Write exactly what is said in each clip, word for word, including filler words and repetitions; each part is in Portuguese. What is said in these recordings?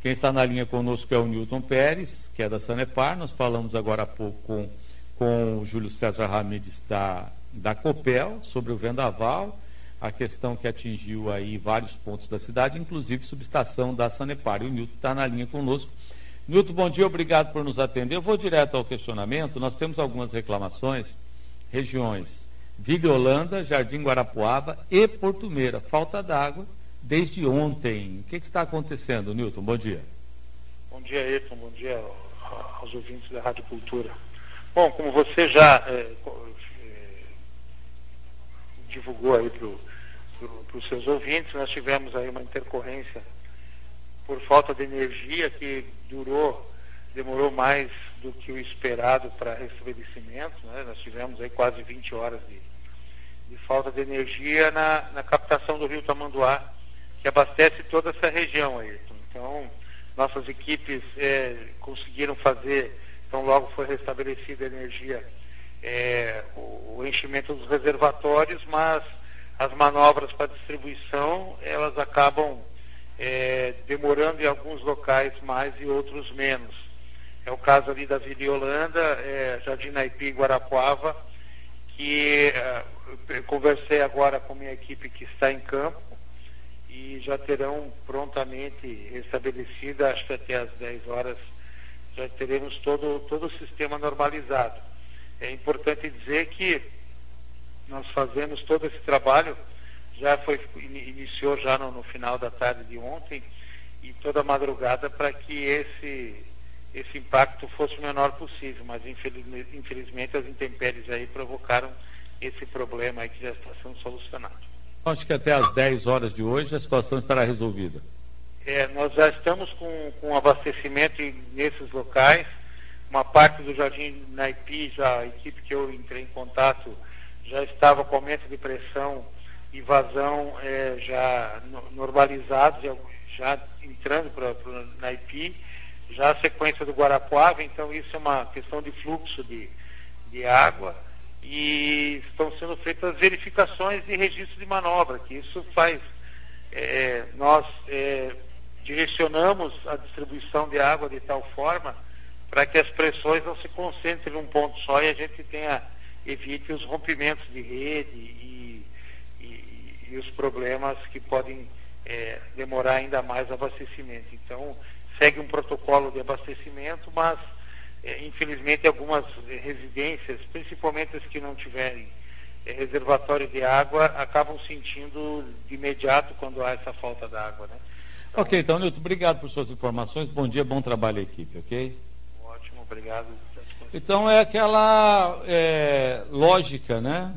Quem está na linha conosco é o Newton Pérez, que é da Sanepar. Nós falamos agora há pouco com, com o Júlio César Ramírez da, da Copel sobre o vendaval, a questão que atingiu aí vários pontos da cidade, inclusive subestação da Sanepar. E o Newton está na linha conosco. Newton, bom dia, obrigado por nos atender. Eu vou direto ao questionamento. Nós temos algumas reclamações, regiões Vila Holanda, Jardim Guarapuava e Porto Meira. Falta d'água desde ontem. O que, que está acontecendo, Newton? Bom dia. Bom dia, Ayrton. Bom dia aos ouvintes da Rádio Cultura. Bom, como você já é, é, divulgou aí para pro, os seus ouvintes, nós tivemos aí uma intercorrência por falta de energia que durou, demorou mais do que o esperado para restabelecimento, né? Nós tivemos aí quase vinte horas de, de falta de energia na, na captação do rio Tamanduá, que abastece toda essa região, Ayrton. Então, nossas equipes é, conseguiram fazer, então logo foi restabelecida a energia, é, o, o enchimento dos reservatórios, mas as manobras para distribuição, elas acabam é, demorando em alguns locais mais e outros menos. É o caso ali da Vila Holanda, é, Jardim Naipi e Guarapuava, que é, eu conversei agora com minha equipe que está em campo e já terão prontamente restabelecida, acho que até às dez horas já teremos todo, todo o sistema normalizado. É importante dizer que nós fazemos todo esse trabalho, já foi, iniciou já no, no final da tarde de ontem e toda a madrugada para que esse, esse impacto fosse o menor possível, mas infelizmente, infelizmente as intempéries aí provocaram esse problema aí que já está sendo solucionado. Acho que até às dez horas de hoje a situação estará resolvida. É, nós já estamos com, com abastecimento nesses locais, uma parte do Jardim Naipi, já, a equipe que eu entrei em contato, já estava com aumento de pressão e vazão é, já no, normalizados, já, já entrando para o Naipi, já a sequência do Guarapuava, então isso é uma questão de fluxo de, de água e estão sendo feitas verificações e registro de manobra, que isso faz, é, nós é, direcionamos a distribuição de água de tal forma para que as pressões não se concentrem num ponto só e a gente tenha evite os rompimentos de rede e, e, e os problemas que podem é, demorar ainda mais o abastecimento. Então, segue um protocolo de abastecimento, mas, é, infelizmente, algumas residências, principalmente as que não tiverem é, reservatório de água, acabam sentindo de imediato quando há essa falta d'água, né? Então, ok, então, Newton, obrigado por suas informações. Bom dia, bom trabalho à equipe, ok? Ótimo, obrigado. Então é aquela é, lógica, né?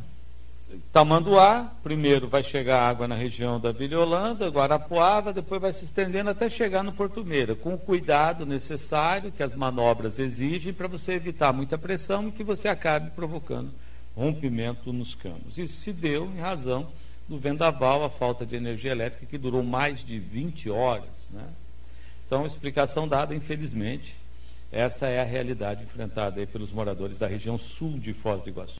Tamanduá, primeiro vai chegar água na região da Vila Holanda, Guarapuava, depois vai se estendendo até chegar no Porto Meira, com o cuidado necessário que as manobras exigem para você evitar muita pressão e que você acabe provocando rompimento nos canos. Isso se deu em razão do vendaval, a falta de energia elétrica que durou mais de vinte horas, né? Então, explicação dada, infelizmente. Essa é a realidade enfrentada aí pelos moradores da região sul de Foz do Iguaçu.